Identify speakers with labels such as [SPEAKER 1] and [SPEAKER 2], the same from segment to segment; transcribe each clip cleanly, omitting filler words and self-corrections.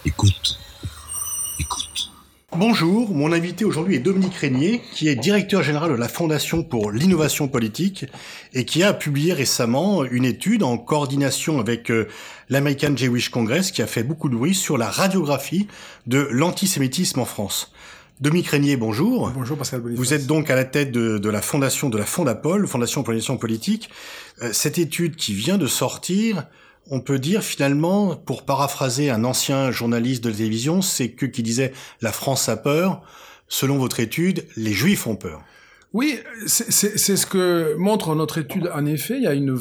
[SPEAKER 1] Écoute. Écoute.
[SPEAKER 2] Bonjour, mon invité aujourd'hui est Dominique Régnier, qui est directeur général de la Fondation pour l'innovation politique et qui a publié récemment une étude en coordination avec l'American Jewish Congress qui a fait beaucoup de bruit sur la radiographie de l'antisémitisme en France. Dominique Régnier, bonjour.
[SPEAKER 3] Bonjour Pascal Boniface.
[SPEAKER 2] Vous êtes donc à la tête de la fondation de la Fondapol, Fondation pour l'innovation politique. Cette étude qui vient de sortir, on peut dire finalement, pour paraphraser un ancien journaliste de télévision, c'est qui disait « La France a peur ». Selon votre étude, les Juifs ont peur.
[SPEAKER 3] Oui, c'est ce que montre notre étude. En effet, il y a un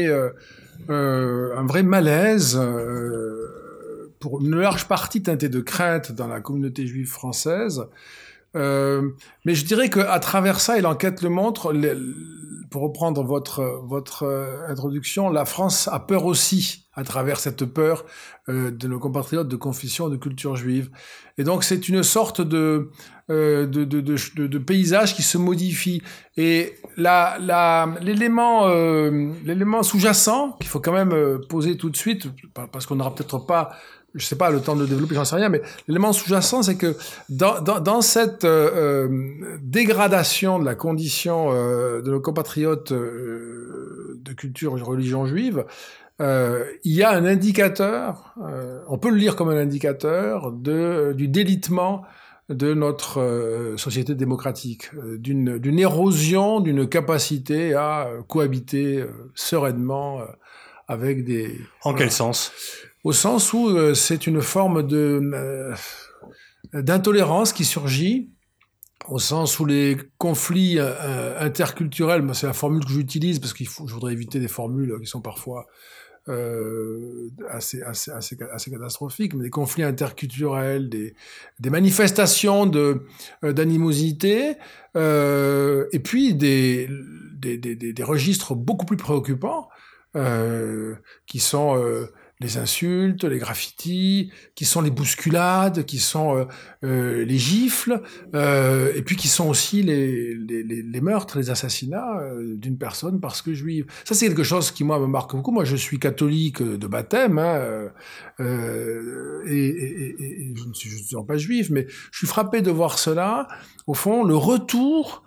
[SPEAKER 3] vrai malaise pour une large partie teintée de crainte dans la communauté juive française. Mais je dirais qu'à travers ça, et l'enquête le montre, pour reprendre votre introduction, la France a peur aussi à travers cette peur de nos compatriotes de confession, de culture juive. Et donc c'est une sorte de paysage qui se modifie. Et l'élément sous-jacent qu'il faut quand même poser tout de suite, parce qu'on n'aura peut-être pas, je sais pas, le temps de développer, j'en sais rien, mais l'élément sous-jacent, c'est que dans cette dégradation de la condition de nos compatriotes de culture et de religion juive, il y a un indicateur, on peut le lire comme un indicateur du délitement de notre société démocratique, d'une érosion, d'une capacité à cohabiter sereinement avec des...
[SPEAKER 2] En quel sens ?
[SPEAKER 3] Au sens où c'est une forme d'intolérance qui surgit, au sens où les conflits interculturels, c'est la formule que j'utilise parce je voudrais éviter des formules qui sont parfois assez catastrophiques, mais des conflits interculturels, des manifestations d'animosité, et puis des registres beaucoup plus préoccupants qui sont les insultes, les graffitis, qui sont les bousculades, qui sont les gifles, et puis qui sont aussi les meurtres, les assassinats d'une personne parce que juive. Ça, c'est quelque chose qui, moi, me marque beaucoup. Moi, je suis catholique de baptême, et je ne suis pas juif, mais je suis frappé de voir cela. Au fond, le retour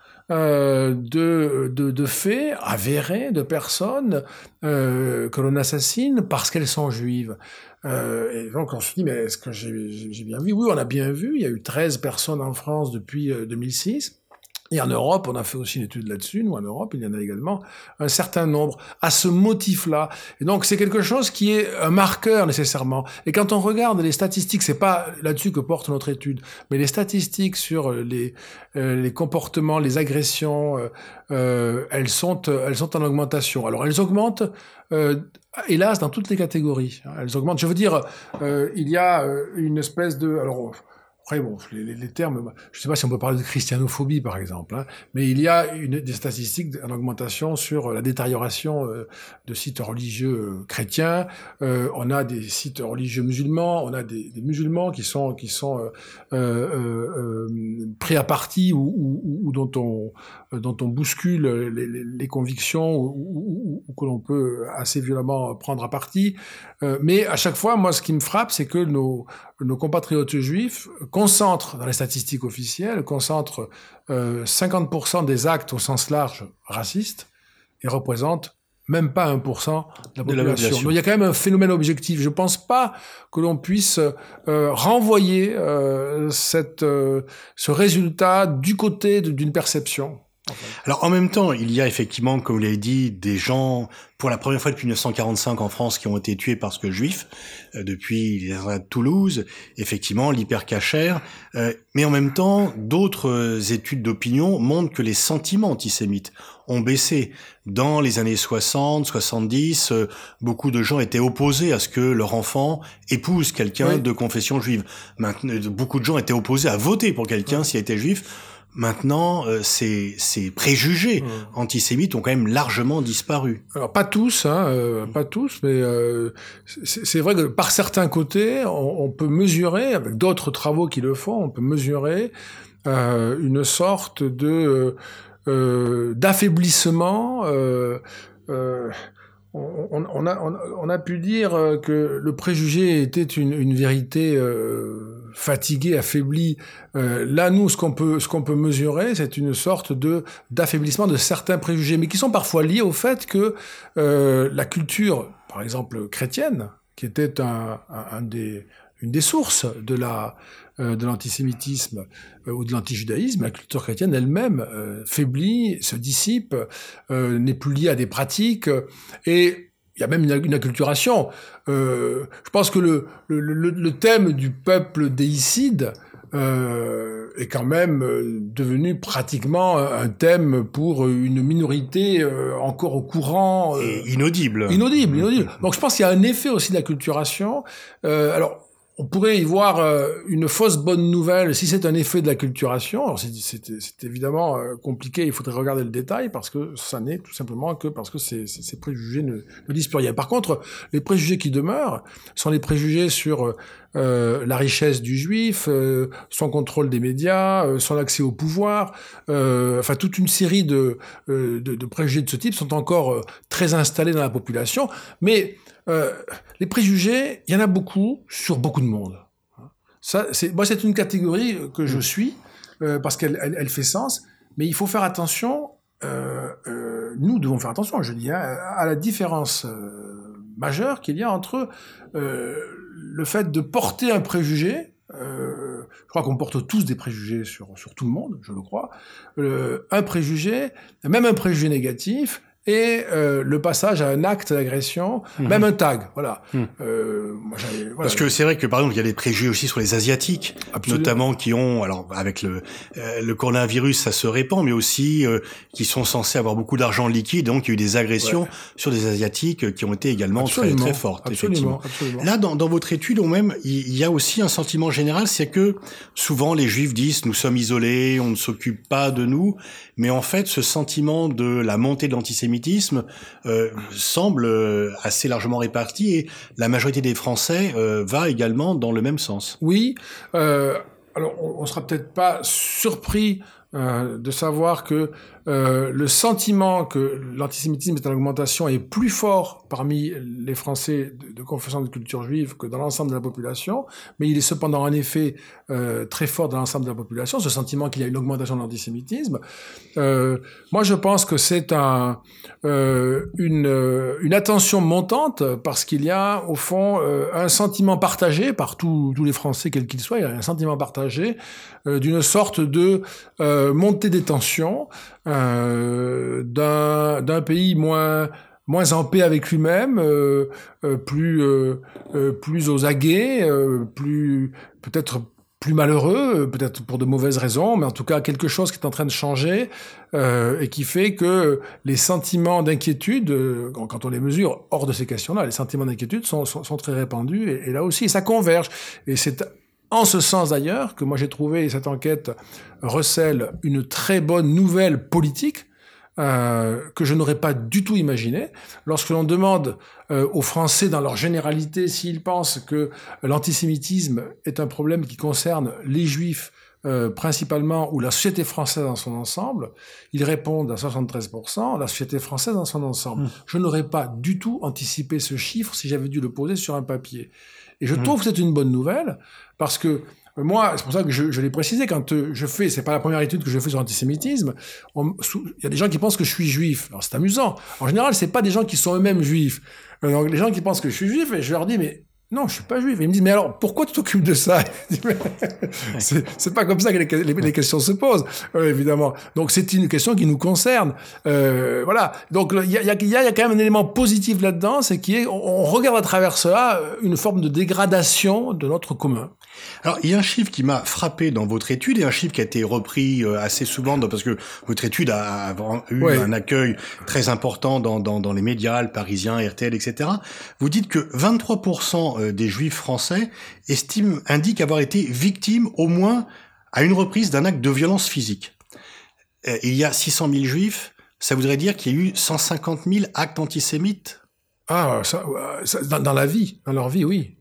[SPEAKER 3] de faits avérés de personnes que l'on assassine parce qu'elles sont juives. Et donc on se dit, mais est-ce que j'ai bien vu ? Oui, on a bien vu. Il y a eu 13 personnes en France depuis 2006. Et en Europe, on a fait aussi une étude là-dessus. Nous, en Europe, il y en a également un certain nombre à ce motif-là. Et donc, c'est quelque chose qui est un marqueur nécessairement. Et quand on regarde les statistiques, c'est pas là-dessus que porte notre étude, mais les statistiques sur les comportements, les agressions, elles sont en augmentation. Alors, elles augmentent, hélas, dans toutes les catégories. Elles augmentent. Je veux dire, il y a une espèce de... Alors, après, bon, les termes, je ne sais pas si on peut parler de christianophobie, par exemple, hein, mais il y a des statistiques en augmentation sur la détérioration de sites religieux chrétiens. On a des sites religieux musulmans, on a des musulmans qui sont pris à partie ou dont on bouscule les convictions ou que l'on peut assez violemment prendre à partie. Mais à chaque fois, moi, ce qui me frappe, c'est que nos compatriotes juifs concentrent, dans les statistiques officielles, 50% des actes au sens large racistes et représentent même pas 1% de la population. Donc il y a quand même un phénomène objectif. Je pense pas que l'on puisse renvoyer ce résultat du côté d'une perception.
[SPEAKER 2] Alors en même temps, il y a effectivement, comme vous l'avez dit, des gens, pour la première fois depuis 1945 en France, qui ont été tués parce que juifs, depuis les attentats de Toulouse, effectivement, l'hypercacher, mais en même temps, d'autres études d'opinion montrent que les sentiments antisémites ont baissé. Dans les années 60, 70, beaucoup de gens étaient opposés à ce que leur enfant épouse quelqu'un de confession juive. Maintenant, beaucoup de gens étaient opposés à voter pour quelqu'un s'il était juif. Maintenant, ces préjugés antisémites ont quand même largement disparu.
[SPEAKER 3] Alors pas tous, mais c'est vrai que par certains côtés, on peut mesurer, avec d'autres travaux qui le font, on peut mesurer une sorte d'affaiblissement on a pu dire que le préjugé était une vérité fatiguée, affaiblie. Là, nous, ce qu'on peut mesurer, c'est une sorte d'affaiblissement de certains préjugés, mais qui sont parfois liés au fait que la culture, par exemple chrétienne, qui était une des sources de l'antisémitisme ou de l'antijudaïsme, la culture chrétienne elle-même faiblit, se dissipe, n'est plus liée à des pratiques, et il y a même une acculturation. Je pense que le thème du peuple déicide est quand même devenu pratiquement un thème pour une minorité encore au courant.
[SPEAKER 2] Et inaudible.
[SPEAKER 3] Inaudible. Donc je pense qu'il y a un effet aussi d'acculturation. Alors, on pourrait y voir une fausse bonne nouvelle si c'est un effet de l'acculturation. Alors c'est évidemment compliqué, il faudrait regarder le détail, parce que ça n'est tout simplement que parce que ces préjugés ne disent plus rien. Par contre, les préjugés qui demeurent sont les préjugés sur la richesse du juif, son contrôle des médias, son accès au pouvoir, enfin toute une série de préjugés de ce type sont encore très installés dans la population, mais les préjugés, il y en a beaucoup sur beaucoup de monde. Moi, c'est une catégorie que je suis, parce qu'elle fait sens, mais il faut faire attention, nous devons faire attention, je dis, à la différence majeure qu'il y a entre le fait de porter un préjugé, je crois qu'on porte tous des préjugés sur tout le monde, je le crois, un préjugé, même un préjugé négatif, et le passage à un acte d'agression, même un tag, voilà. Voilà.
[SPEAKER 2] Parce que c'est vrai que, par exemple, il y a des préjugés aussi sur les Asiatiques,
[SPEAKER 3] Absolument.
[SPEAKER 2] notamment qui ont, alors avec le coronavirus, ça se répand, mais aussi qui sont censés avoir beaucoup d'argent liquide, donc il y a eu des agressions sur des Asiatiques qui ont été également très très fortes, effectivement. Là, dans votre étude, même, il y a aussi un sentiment général, c'est que souvent les Juifs disent nous sommes isolés, on ne s'occupe pas de nous, mais en fait, ce sentiment de la montée de l'antisémitisme semble assez largement réparti, et la majorité des Français va également dans le même sens.
[SPEAKER 3] Oui, alors on sera peut-être pas surpris de savoir que le sentiment que l'antisémitisme est en augmentation est plus fort parmi les Français de confession de culture juive que dans l'ensemble de la population, mais il est cependant en effet très fort dans l'ensemble de la population, ce sentiment qu'il y a une augmentation de l'antisémitisme. Moi, je pense que c'est une attention montante, parce qu'il y a, au fond, un sentiment partagé par tous les Français, quels qu'ils soient, il y a un sentiment partagé d'une sorte de montée des tensions, d'un pays moins en paix avec lui-même, plus aux aguets, peut-être plus malheureux, peut-être pour de mauvaises raisons, mais en tout cas quelque chose qui est en train de changer, et qui fait que les sentiments d'inquiétude, quand on les mesure hors de ces questions-là, les sentiments d'inquiétude sont très répandus, et là aussi ça converge. Et c'est en ce sens d'ailleurs que moi j'ai trouvé cette enquête recèle une très bonne nouvelle politique, que je n'aurais pas du tout imaginé. Lorsque l'on demande aux Français dans leur généralité s'ils pensent que l'antisémitisme est un problème qui concerne les Juifs principalement, ou la société française dans son ensemble, ils répondent à 73%, la société française dans son ensemble. Je n'aurais pas du tout anticipé ce chiffre si j'avais dû le poser sur un papier. Et je trouve que c'est une bonne nouvelle, parce que moi, c'est pour ça que je l'ai précisé, quand c'est pas la première étude que je fais sur l'antisémitisme, il y a des gens qui pensent que je suis juif. Alors c'est amusant. En général, c'est pas des gens qui sont eux-mêmes juifs. Donc les gens qui pensent que je suis juif, et je leur dis, mais non, je suis pas juif. Et ils me disent, mais alors, pourquoi tu t'occupes de ça? C'est pas comme ça que les questions se posent, évidemment. Donc c'est une question qui nous concerne. Voilà. Donc il y a quand même un élément positif là-dedans, c'est qu'on regarde à travers cela une forme de dégradation de notre commun.
[SPEAKER 2] Alors, il y a un chiffre qui m'a frappé dans votre étude, et un chiffre qui a été repris assez souvent, parce que votre étude a eu un accueil très important dans les médias, le Parisien, RTL, etc. Vous dites que 23% des Juifs français indiquent avoir été victimes au moins à une reprise d'un acte de violence physique. Il y a 600 000 Juifs, ça voudrait dire qu'il y a eu 150 000 actes antisémites?
[SPEAKER 3] Ah, dans leur vie, oui.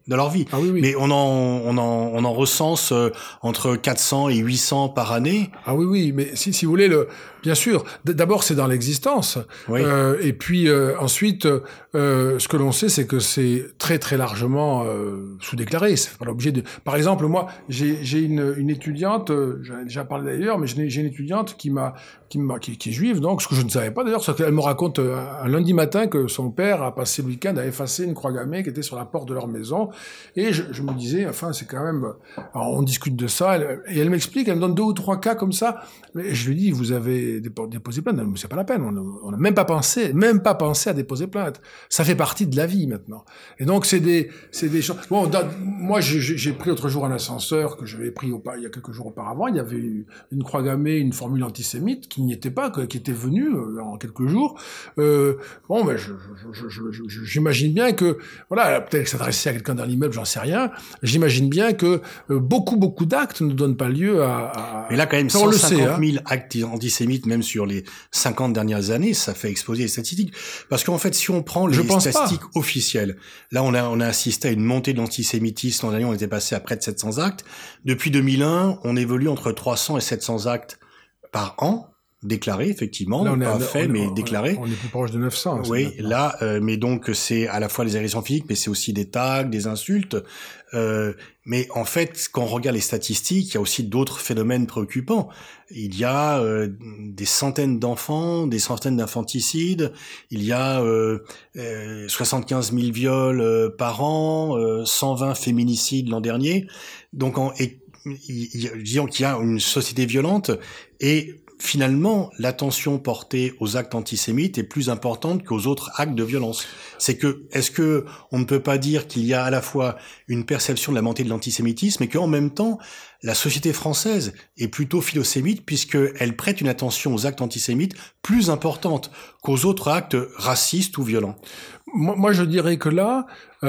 [SPEAKER 2] de leur vie.
[SPEAKER 3] Ah oui, oui.
[SPEAKER 2] Mais on en recense entre 400 et 800 par année.
[SPEAKER 3] Ah oui, oui, mais si vous voulez, bien sûr, d'abord c'est dans l'existence,
[SPEAKER 2] Oui.
[SPEAKER 3] et puis ensuite, ce que l'on sait, c'est que c'est très très largement sous-déclaré. C'est pas l'objet de. Par exemple, moi, j'ai une étudiante, j'en ai déjà parlé d'ailleurs, mais j'ai une étudiante qui est juive, donc ce que je ne savais pas d'ailleurs, c'est qu'elle me raconte un lundi matin que son père a passé le week-end à effacer une croix gammée qui était sur la porte de leur maison, et je me disais, enfin, c'est quand même. Alors, on discute de ça, et elle m'explique, elle me donne 2 ou 3 cas comme ça, et je lui dis, vous avez déposé plainte? Non, mais c'est pas la peine, on n'a même pas pensé à déposer plainte. Ça fait partie de la vie maintenant. Et donc c'est des choses. Bon, moi j'ai pris l'autre jour un ascenseur que j'avais pris il y a quelques jours auparavant. Il y avait une croix gammée, une formule antisémite qui n'y était pas, qui était venue en quelques jours. Bon, ben j'imagine bien que voilà, peut-être que s'adresser à quelqu'un dans l'immeuble, j'en sais rien. J'imagine bien que beaucoup d'actes ne donnent pas lieu à.
[SPEAKER 2] Mais là, quand même,
[SPEAKER 3] ça,
[SPEAKER 2] 150 000 actes antisémites, même sur les 50 dernières années, ça fait exploser les statistiques. Parce qu'en fait, si on prend les statistiques officielles, là, on a assisté à une montée de l'antisémitisme. L'an dernier, on était passé à près de 700 actes. Depuis 2001, on évolue entre 300 et 700 actes par an, déclarés, effectivement.
[SPEAKER 3] Là,
[SPEAKER 2] pas faits, mais déclarés.
[SPEAKER 3] On est plus proche de 900.
[SPEAKER 2] Oui, là, mais donc, c'est à la fois les agressions physiques, mais c'est aussi des tags, des insultes. Mais en fait, quand on regarde les statistiques, il y a aussi d'autres phénomènes préoccupants. Il y a des centaines d'enfants, des centaines d'infanticides, il y a 75 000 viols par an, 120 féminicides l'an dernier. Donc, disons qu'il y a une société violente et finalement, l'attention portée aux actes antisémites est plus importante qu'aux autres actes de violence. Est-ce que on ne peut pas dire qu'il y a à la fois une perception de la montée de l'antisémitisme et qu'en même temps, la société française est plutôt philosémite puisqu'elle prête une attention aux actes antisémites plus importante qu'aux autres actes racistes ou violents?
[SPEAKER 3] Moi, je dirais que là,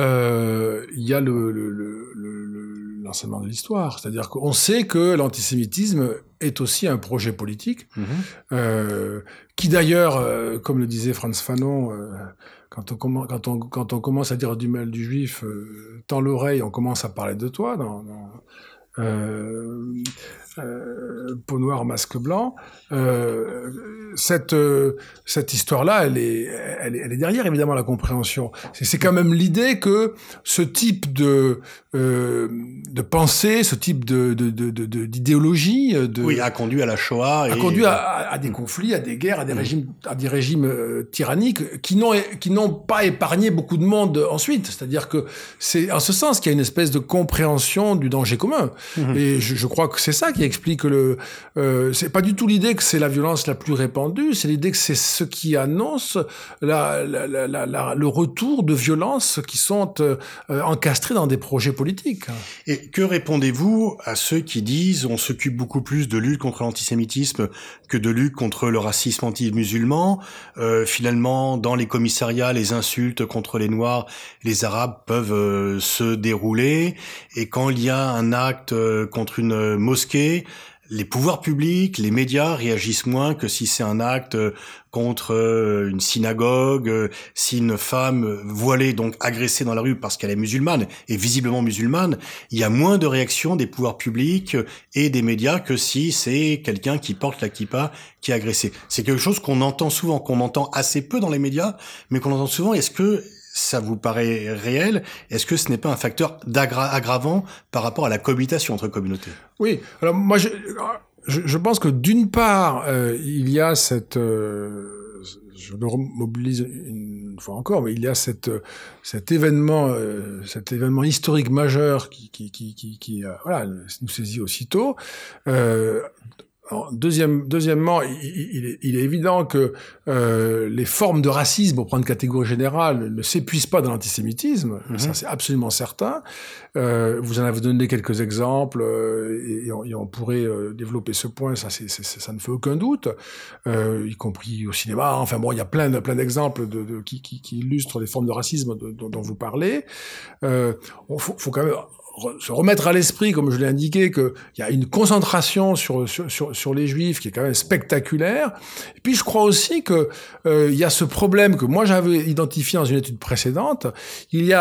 [SPEAKER 3] il y a l'enseignement de l'histoire. C'est-à-dire qu'on sait que l'antisémitisme est aussi un projet politique, qui d'ailleurs, comme le disait Frantz Fanon, quand on commence à dire du mal du juif, tends l'oreille, on commence à parler de toi peau noire, masque blanc. Cette histoire-là, elle est derrière évidemment la compréhension. C'est quand même l'idée que ce type de pensée, ce type d'idéologie,
[SPEAKER 2] oui, a conduit à la Shoah,
[SPEAKER 3] a conduit à des conflits, à des guerres, à des régimes tyranniques qui n'ont pas épargné beaucoup de monde ensuite. C'est-à-dire que c'est en ce sens qu'il y a une espèce de compréhension du danger commun. Et je crois que c'est ça qui explique c'est pas du tout l'idée que c'est la violence la plus répandue, c'est l'idée que c'est ce qui annonce le retour de violences qui sont encastrées dans des projets politiques.
[SPEAKER 2] Et que répondez-vous à ceux qui disent on s'occupe beaucoup plus de lutte contre l'antisémitisme que de lutte contre le racisme anti-musulman? Finalement, dans les commissariats, les insultes contre les Noirs, les Arabes peuvent se dérouler, et quand il y a un acte contre une mosquée, les pouvoirs publics, les médias réagissent moins que si c'est un acte contre une synagogue, si une femme voilée, donc agressée dans la rue parce qu'elle est musulmane, et visiblement musulmane, il y a moins de réactions des pouvoirs publics et des médias que si c'est quelqu'un qui porte la kippa qui est agressé. C'est quelque chose qu'on entend souvent, qu'on entend assez peu dans les médias, mais qu'on entend souvent. Est-ce que ça vous paraît réel? Est-ce que ce n'est pas un facteur aggravant par rapport à la cohabitation entre communautés?
[SPEAKER 3] Oui. Alors moi, je pense que d'une part, il y a cette... je le mobilise une fois encore, mais il y a cet événement historique majeur qui voilà, nous saisit aussitôt. Deuxièmement, il est évident que les formes de racisme, pour prendre une catégorie générale, ne s'épuisent pas dans l'antisémitisme. Ça, c'est absolument certain. Vous en avez donné quelques exemples, et on pourrait développer ce point. Ça ne fait aucun doute, y compris au cinéma. Enfin bon, il y a plein d'exemples qui illustrent les formes de racisme dont vous parlez. Faut quand même se remettre à l'esprit, comme je l'ai indiqué, qu'il y a une concentration sur les Juifs qui est quand même spectaculaire. Et puis je crois aussi que il y a ce problème que moi j'avais identifié dans une étude précédente. Il y a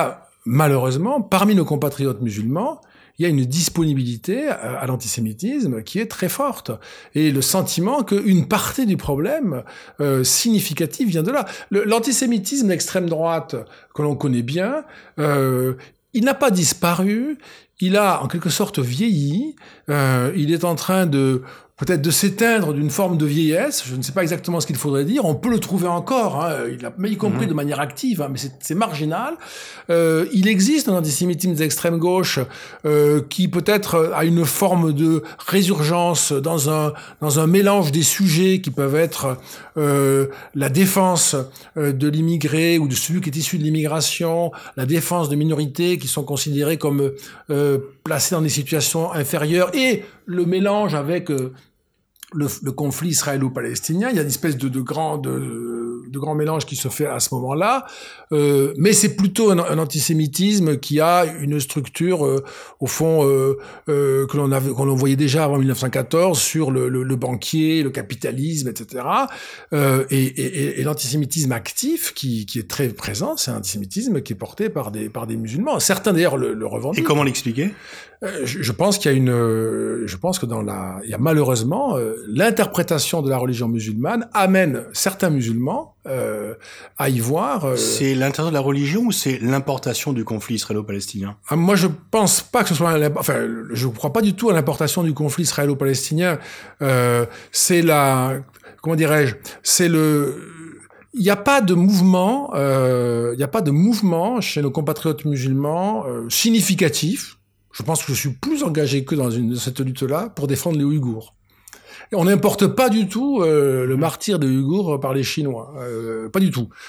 [SPEAKER 3] malheureusement, parmi nos compatriotes musulmans, il y a une disponibilité à l'antisémitisme qui est très forte. Et le sentiment qu'une partie du problème significatif vient de là. L'antisémitisme d'extrême droite, que l'on connaît bien, il n'a pas disparu, il a en quelque sorte vieilli, il est en train peut-être de s'éteindre d'une forme de vieillesse, je ne sais pas exactement ce qu'il faudrait dire, on peut le trouver encore, mais y compris de manière active, mais c'est marginal. Il existe un antisémitisme d'extrême gauche qui peut-être a une forme de résurgence dans un mélange des sujets qui peuvent être la défense de l'immigré ou de celui qui est issu de l'immigration, la défense de minorités qui sont considérées comme placées dans des situations inférieures, et le mélange avec le conflit israélo-palestinien. Il y a une espèce de grand mélange qui se fait à ce moment-là, mais c'est plutôt un antisémitisme qui a une structure au fond que l'on voyait déjà avant 1914 sur le banquier, le capitalisme, etc. Et l'antisémitisme actif qui est très présent, c'est un antisémitisme qui est porté par des musulmans. Certains d'ailleurs le revendiquent.
[SPEAKER 2] Et comment l'expliquer ?
[SPEAKER 3] Je pense qu'il y a il y a malheureusement l'interprétation de la religion musulmane amène certains musulmans à y voir.
[SPEAKER 2] C'est l'intérieur de la religion ou c'est l'importation du conflit israélo-palestinien ?
[SPEAKER 3] Moi, je pense pas que ce soit, je crois pas du tout à l'importation du conflit israélo-palestinien. C'est comment dirais-je, il n'y a pas de mouvement, chez nos compatriotes musulmans significatif. Je pense que je suis plus engagé que dans cette lutte-là pour défendre les Ouïghours. Et on n'importe pas du tout le martyre des Ouïghours par les Chinois. Pas du tout.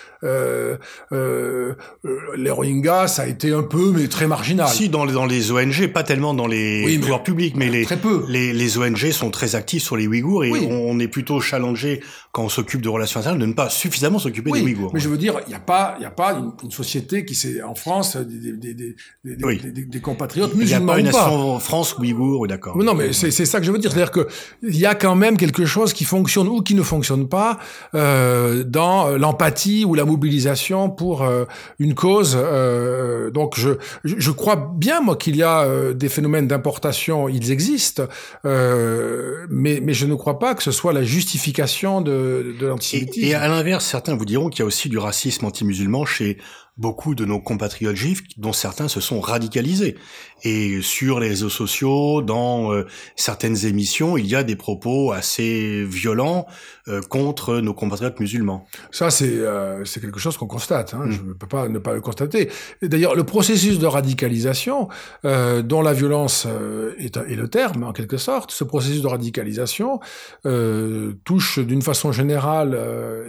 [SPEAKER 3] Les Rohingyas, ça a été un peu, mais très marginal.
[SPEAKER 2] Si, dans les ONG, pas tellement dans les pouvoirs publics, mais
[SPEAKER 3] très peu.
[SPEAKER 2] Les ONG sont très actifs sur les Ouïghours et on est plutôt challengé quand on s'occupe de relations internationales de ne pas suffisamment s'occuper des Ouïghours.
[SPEAKER 3] Mais je veux dire, il y a pas une société qui s'est, en France, des compatriotes musulmans.
[SPEAKER 2] Il n'y a pas une nation France Ouïghour, d'accord.
[SPEAKER 3] Non, mais c'est ça que je veux dire. C'est-à-dire que il y a quand même quelque chose qui fonctionne ou qui ne fonctionne pas dans l'empathie ou la mobilisation pour une cause. Donc je crois bien moi qu'il y a des phénomènes d'importation, ils existent, mais je ne crois pas que ce soit la justification de l'antisémitisme.
[SPEAKER 2] Et à l'inverse, certains vous diront qu'il y a aussi du racisme anti-musulman chez beaucoup de nos compatriotes juifs, dont certains se sont radicalisés. Et sur les réseaux sociaux, dans certaines émissions, il y a des propos assez violents contre nos compatriotes musulmans. Ça, c'est quelque chose qu'on constate. Je ne peux pas ne pas le constater. Et d'ailleurs, le processus de radicalisation, dont la violence est le terme, en quelque sorte, ce processus de radicalisation touche d'une façon générale,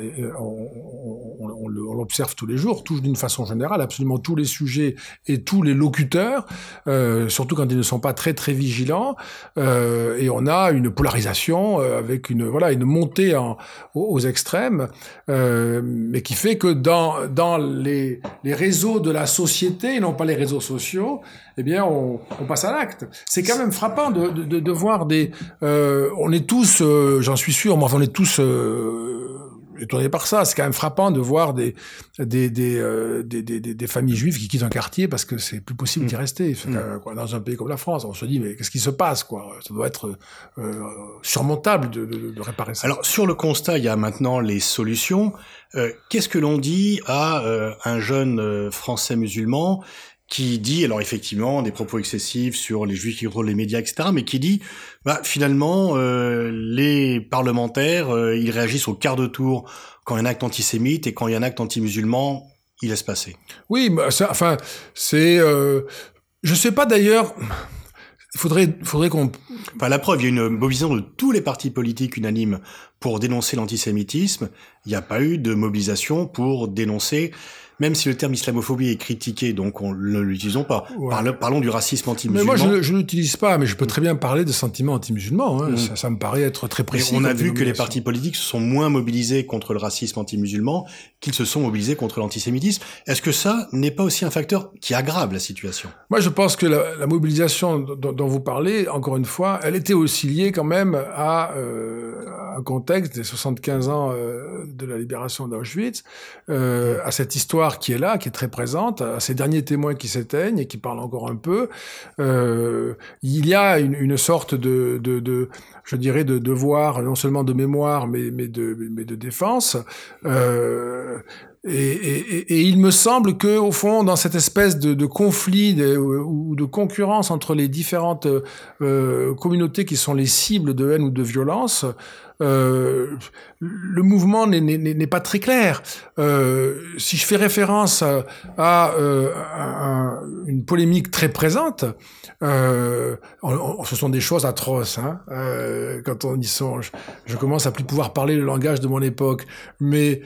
[SPEAKER 2] on l'observe tous les jours, touche d'une façon générale absolument tous les sujets et tous les locuteurs, surtout quand ils ne sont pas très très vigilants, et on a une polarisation avec une montée aux extrêmes, mais qui fait que dans les réseaux de la société, et non pas les réseaux sociaux, eh bien on passe à l'acte. C'est quand même frappant de voir on est tous, j'en suis sûr, moi on est tous étonné par ça. C'est quand même frappant de voir des familles juives qui quittent un quartier parce que c'est plus possible d'y rester. Dans un pays comme la France, on se dit mais qu'est-ce qui se passe, quoi? Ça doit être surmontable de réparer ça. Alors sur le constat, il y a maintenant les solutions. Qu'est-ce que l'on dit à un jeune français musulman qui dit, alors effectivement, des propos excessifs sur les juifs qui contrôlent les médias, etc., mais qui dit, finalement, les parlementaires, ils réagissent au quart de tour quand il y a un acte antisémite, et quand il y a un acte anti-musulman, ils laissent passer. Oui, je sais pas d'ailleurs. Il faudrait qu'on... la preuve, il y a une mobilisation de tous les partis politiques unanimes pour dénoncer l'antisémitisme. Il n'y a pas eu de mobilisation pour dénoncer, même si le terme islamophobie est critiqué, donc on ne l'utilisons pas. Ouais. Parlons du racisme anti-musulman. Mais moi, je ne l'utilise pas, mais je peux très bien parler de sentiments anti-musulmans. Ça me paraît être très précis. Et on a vu que les partis politiques se sont moins mobilisés contre le racisme anti-musulman qu'ils se sont mobilisés contre l'antisémitisme. Est-ce que ça n'est pas aussi un facteur qui aggrave la situation? Moi, je pense que la mobilisation dont vous parlez, encore une fois, elle était aussi liée quand même à un contexte
[SPEAKER 3] contexte des 75 ans de la libération d'Auschwitz, à cette histoire qui est là, qui est très présente, à ces derniers témoins qui s'éteignent et qui parlent encore un peu. Il y a une sorte de je dirais, de devoir, non seulement de mémoire, mais de défense. Et il me semble que, au fond, dans cette espèce de conflit ou de concurrence entre les différentes communautés qui sont les cibles de haine ou de violence, le mouvement n'est pas très clair. Si je fais référence à une polémique très présente, ce sont des choses atroces, hein. Quand on y songe, je commence à plus pouvoir parler le langage de mon époque, mais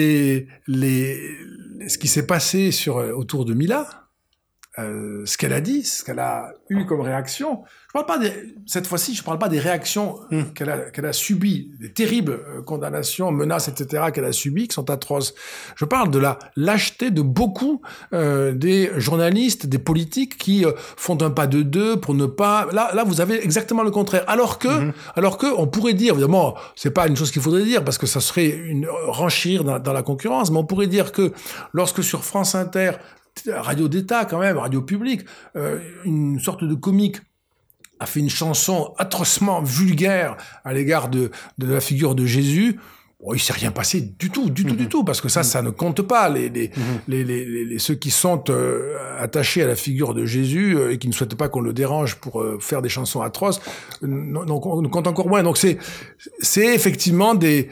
[SPEAKER 3] ce qui s'est passé autour de Mila, ce qu'elle a dit, ce qu'elle a eu comme réaction. Cette fois-ci, je parle pas des réactions qu'elle a subies, des terribles condamnations, menaces, etc. qu'elle a subies, qui sont atroces. Je parle de la lâcheté de beaucoup des journalistes, des politiques qui font un pas de deux pour ne pas. Là, vous avez exactement le contraire. Alors que, on pourrait dire, évidemment, c'est pas une chose qu'il faudrait dire parce que ça serait renchir dans la concurrence, mais on pourrait dire que lorsque sur France Inter, radio d'État quand même, radio publique, une sorte de comique a fait une chanson atrocement vulgaire à l'égard de la figure de Jésus. Bon, il s'est rien passé du tout, parce que ça ne compte pas. Ceux qui sont attachés à la figure de Jésus et qui ne souhaitent pas qu'on le dérange pour faire des chansons atroces, donc on compte encore moins. Donc c'est effectivement des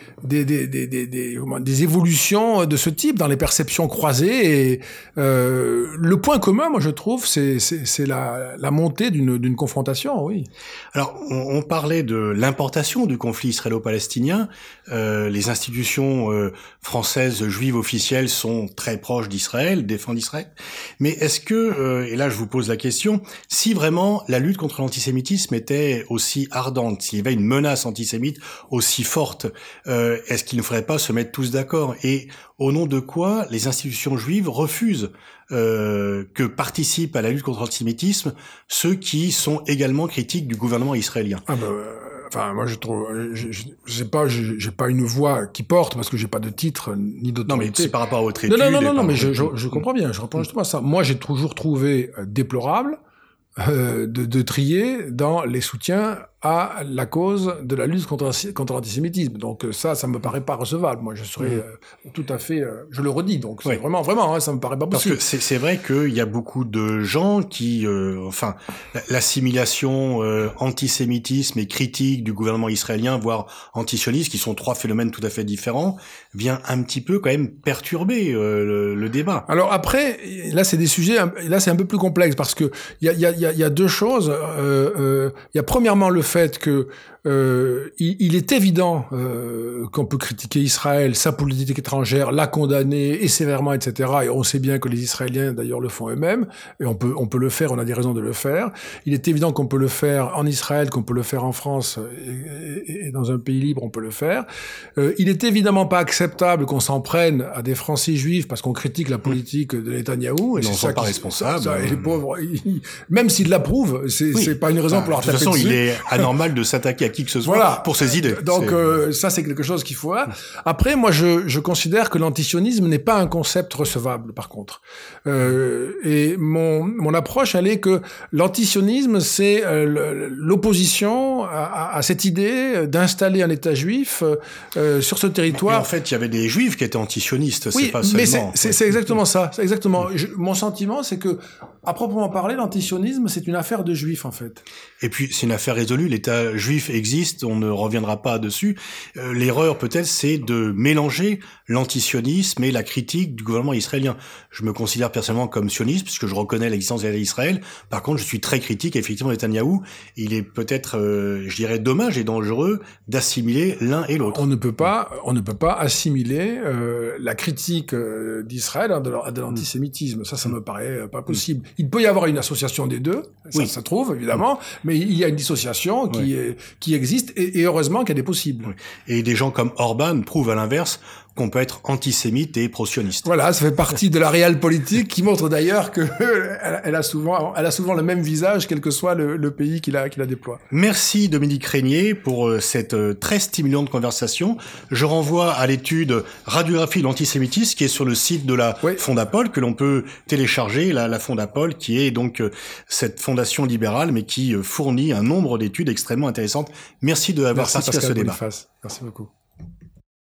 [SPEAKER 3] évolutions de ce type dans les perceptions croisées. Et le point commun, moi je trouve, c'est la montée d'une confrontation. Oui.
[SPEAKER 2] Alors on parlait de l'importation du conflit israélo-palestinien. Les institutions françaises juives officielles sont très proches d'Israël, défendent Israël. Mais est-ce que, et là je vous pose la question, si vraiment la lutte contre l'antisémitisme était aussi ardente, s'il y avait une menace antisémite aussi forte, est-ce qu'il ne faudrait pas se mettre tous d'accord? Et au nom de quoi les institutions juives refusent que participent à la lutte contre l'antisémitisme ceux qui sont également critiques du gouvernement israélien?
[SPEAKER 3] Enfin, moi, je trouve, j'ai pas une voix qui porte parce que j'ai pas de titre ni d'autorité.
[SPEAKER 2] Non, mais c'est par rapport à votre étude.
[SPEAKER 3] Non, mais je comprends bien. Je reprends justement ça. Moi, j'ai toujours trouvé déplorable de trier dans les soutiens à la cause de la lutte contre l'antisémitisme. Donc ça me paraît pas recevable. Moi, je serais tout à fait... je le redis, donc c'est vraiment, ça me paraît pas possible.
[SPEAKER 2] Parce que c'est vrai qu'il y a beaucoup de gens qui... l'assimilation antisémitisme et critique du gouvernement israélien, voire antisioniste, qui sont trois phénomènes tout à fait différents, vient un petit peu quand même perturber le débat.
[SPEAKER 3] Alors après, là c'est des sujets... Là c'est un peu plus complexe, parce que il y a deux choses. Il y a premièrement le fait que il est évident qu'on peut critiquer Israël, sa politique étrangère, la condamner et sévèrement, etc. Et on sait bien que les Israéliens d'ailleurs le font eux-mêmes, et on peut le faire, on a des raisons de le faire. Il est évident qu'on peut le faire en Israël, qu'on peut le faire en France, et dans un pays libre, on peut le faire. Il est évidemment pas acceptable qu'on s'en prenne à des Français juifs parce qu'on critique la politique de Netanyahou.
[SPEAKER 2] Ils n'en sont pas responsables.
[SPEAKER 3] Et les pauvres, même s'ils l'approuvent, c'est pas une raison pour leur taper dessus.
[SPEAKER 2] De toute façon, il est anormal de s'attaquer à qui que ce soit pour ses idées.
[SPEAKER 3] Donc ça, c'est quelque chose qu'il faut... Après, moi, je considère que l'antisionisme n'est pas un concept recevable, par contre. Et mon approche, elle est que l'antisionisme, c'est l'opposition à cette idée d'installer un État juif sur ce territoire.
[SPEAKER 2] Mais en fait, il y avait des juifs qui étaient antisionistes,
[SPEAKER 3] oui,
[SPEAKER 2] c'est pas seulement...
[SPEAKER 3] mais c'est exactement ça. C'est exactement. Mon sentiment, c'est que, à proprement parler, l'antisionisme, c'est une affaire de juifs, en fait.
[SPEAKER 2] Et puis, c'est une affaire résolue. L'État juif existe, on ne reviendra pas dessus. L'erreur, peut-être, c'est de mélanger l'antisionisme et la critique du gouvernement israélien. Je me considère personnellement comme sioniste, puisque je reconnais l'existence d'Israël. Par contre, je suis très critique, effectivement, de Netanyahou. Il est peut-être, je dirais, dommage et dangereux d'assimiler l'un et l'autre.
[SPEAKER 3] On ne peut pas assimiler la critique d'Israël de l'antisémitisme. Ça me paraît pas possible. Il peut y avoir une association des deux, ça se trouve, évidemment, mais il y a une dissociation qui existe, et heureusement qu'elle est possible.
[SPEAKER 2] Et des gens comme Orban prouvent à l'inverse qu'on peut être antisémite et pro-sioniste.
[SPEAKER 3] Voilà, ça fait partie de la réelle politique qui montre d'ailleurs que elle a souvent le même visage, quel que soit le pays qui la déploie.
[SPEAKER 2] Merci Dominique Régnier pour cette très stimulante conversation. Je renvoie à l'étude Radiographie de l'antisémitisme qui est sur le site de la Fondapol, que l'on peut télécharger, la Fondapol, qui est donc cette fondation libérale, mais qui fournit un nombre d'études extrêmement intéressantes. Merci d'avoir participé à ce débat.
[SPEAKER 3] Merci beaucoup.